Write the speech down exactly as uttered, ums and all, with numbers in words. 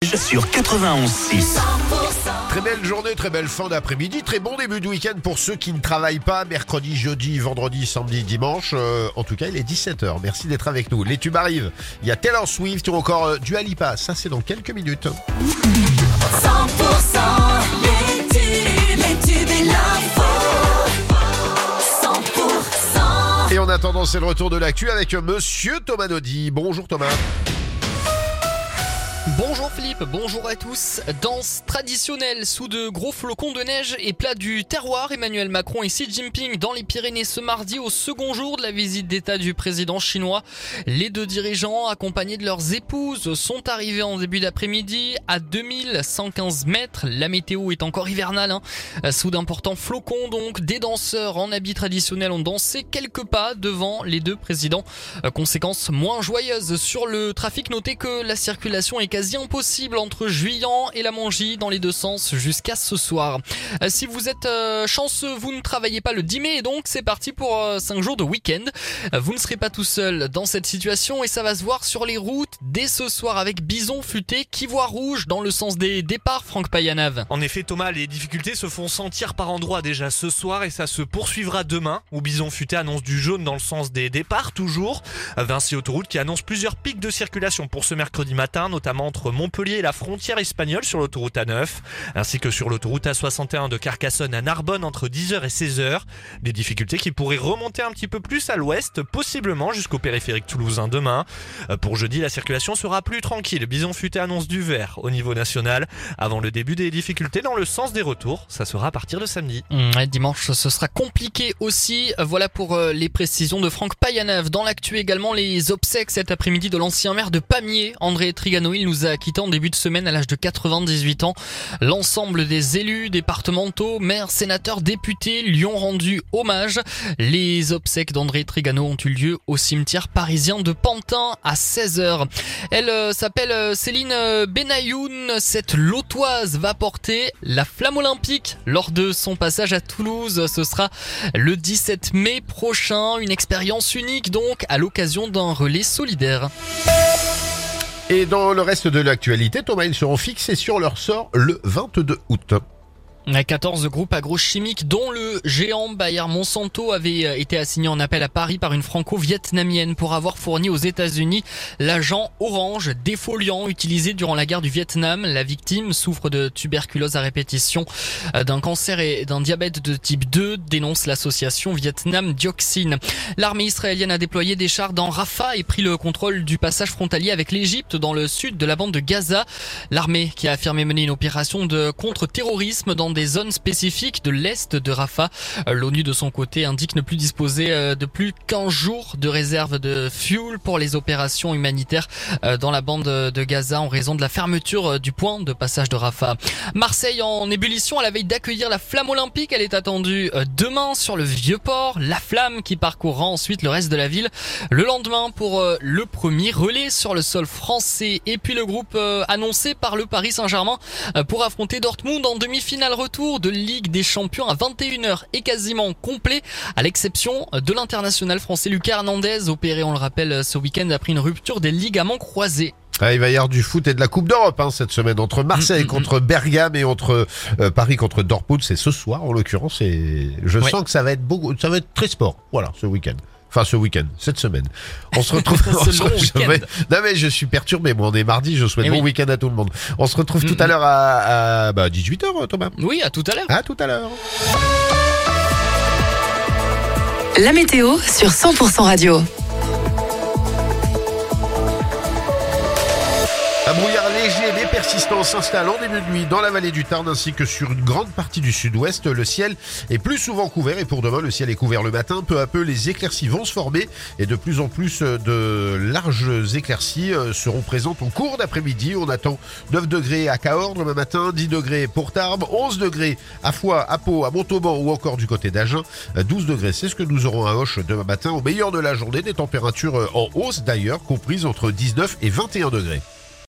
Neige sur quatre-vingt-onze six. Très belle journée, très belle fin d'après-midi, très bon début de week-end pour ceux qui ne travaillent pas mercredi, jeudi, vendredi, samedi, dimanche. Euh, en tout cas, il est dix-sept heures. Merci d'être avec nous. Les tubes arrivent. Il y a Taylor Swift ou encore euh, Dua Lipa. Ça, c'est dans quelques minutes. cent pour cent les tubes, les tubes et l'info. cent pour cent. Et en attendant, c'est le retour de l'actu avec Monsieur Thomas Naudy. Bonjour Thomas. Bonjour Philippe, bonjour à tous. Danse traditionnelle sous de gros flocons de neige et plat du terroir. Emmanuel Macron et Xi Jinping dans les Pyrénées ce mardi au second jour de la visite d'État du président chinois. Les deux dirigeants, accompagnés de leurs épouses, sont arrivés en début d'après-midi à deux mille cent quinze mètres. La météo est encore hivernale, hein. Sous d'importants flocons donc. Des danseurs en habits traditionnels ont dansé quelques pas devant les deux présidents. Conséquence moins joyeuse sur le trafic, notez que la circulation est quasi impossible entre Juillan et la Mongie dans les deux sens jusqu'à ce soir. Euh, si vous êtes euh, chanceux, vous ne travaillez pas le dix mai et donc c'est parti pour euh, cinq jours de week-end. Euh, vous ne serez pas tout seul dans cette situation et ça va se voir sur les routes dès ce soir avec Bison Futé qui voit rouge dans le sens des départs. Franck Payanave. En effet Thomas, les difficultés se font sentir par endroits déjà ce soir et ça se poursuivra demain où Bison Futé annonce du jaune dans le sens des départs toujours. Vinci Autoroute qui annonce plusieurs pics de circulation pour ce mercredi matin, notamment entre Montpellier et la frontière espagnole sur l'autoroute A neuf, ainsi que sur l'autoroute A soixante et un de Carcassonne à Narbonne entre dix heures et seize heures. Des difficultés qui pourraient remonter un petit peu plus à l'ouest, possiblement jusqu'au périphérique toulousain demain. Pour jeudi, la circulation sera plus tranquille. Bison Futé annonce du vert au niveau national. Avant le début des difficultés dans le sens des retours, ça sera à partir de samedi. Mmh, dimanche, ce sera compliqué aussi. Voilà pour euh, les précisions de Franck Payanave. Dans l'actu également, les obsèques cet après-midi de l'ancien maire de Pamiers, André Trigano. Il nous a quitté en début de semaine à l'âge de quatre-vingt-dix-huit ans. L'ensemble des élus départementaux, maires, sénateurs, députés lui ont rendu hommage. Les obsèques d'André Trigano ont eu lieu au cimetière parisien de Pantin à seize heures. Elle euh, s'appelle euh, Céline Benayoun. Cette Lotoise va porter la flamme olympique lors de son passage à Toulouse. Ce sera le dix-sept mai prochain. Une expérience unique donc à l'occasion d'un relais solidaire. Et dans le reste de l'actualité, Thomas, ils seront fixés sur leur sort le vingt-deux août. quatorze groupes agrochimiques dont le géant Bayer Monsanto avait été assigné en appel à Paris par une franco-vietnamienne pour avoir fourni aux États-Unis l'agent orange défoliant utilisé durant la guerre du Vietnam. La victime souffre de tuberculose à répétition, d'un cancer et d'un diabète de type deux, dénonce l'association Vietnam Dioxine. L'armée israélienne a déployé des chars dans Rafah et pris le contrôle du passage frontalier avec l'Égypte dans le sud de la bande de Gaza. L'armée qui a affirmé mener une opération de contre-terrorisme dans des zones spécifiques de l'est de Rafah. L'ONU de son côté indique ne plus disposer de plus qu'un jour de réserve de fuel pour les opérations humanitaires dans la bande de Gaza en raison de la fermeture du point de passage de Rafah. Marseille en ébullition à la veille d'accueillir la flamme olympique. Elle est attendue demain sur le Vieux-Port. La flamme qui parcourra ensuite le reste de la ville le lendemain pour le premier relais sur le sol français. Et puis le groupe annoncé par le Paris Saint-Germain pour affronter Dortmund en demi-finale retour de Ligue des Champions à vingt et une heures est quasiment complet, à l'exception de l'international français Lucas Hernandez, opéré, on le rappelle, ce week-end après une rupture des ligaments croisés. Ah, il va y avoir du foot et de la Coupe d'Europe hein, cette semaine entre Marseille mmh, contre mmh. Bergame et entre euh, Paris contre Dortmund. C'est ce soir en l'occurrence et je ouais. sens que ça va être beaucoup, ça va être très sport. Voilà, ce week-end. Enfin, ce week-end, cette semaine. On se retrouve. ce long week-end. vais... Non mais je suis perturbé. Moi, on est mardi. Je souhaite et bon oui. week-end à tout le monde. On se retrouve mmh. tout à l'heure à, à bah, dix-huit heures, Thomas. Oui, à tout à l'heure. À tout à l'heure. La météo sur cent pour cent Radio. Un brouillard léger mais persistant s'installe en début de nuit dans la vallée du Tarn ainsi que sur une grande partie du sud-ouest. Le ciel est plus souvent couvert et pour demain, le ciel est couvert le matin. Peu à peu, les éclaircies vont se former et de plus en plus de larges éclaircies seront présentes au cours d'après-midi. On attend neuf degrés à Cahors demain matin, dix degrés pour Tarbes, onze degrés à Foix, à Pau, à Montauban ou encore du côté d'Agen. douze degrés, c'est ce que nous aurons à Auch demain matin. Au meilleur de la journée, des températures en hausse d'ailleurs, comprises entre dix-neuf et vingt et un degrés.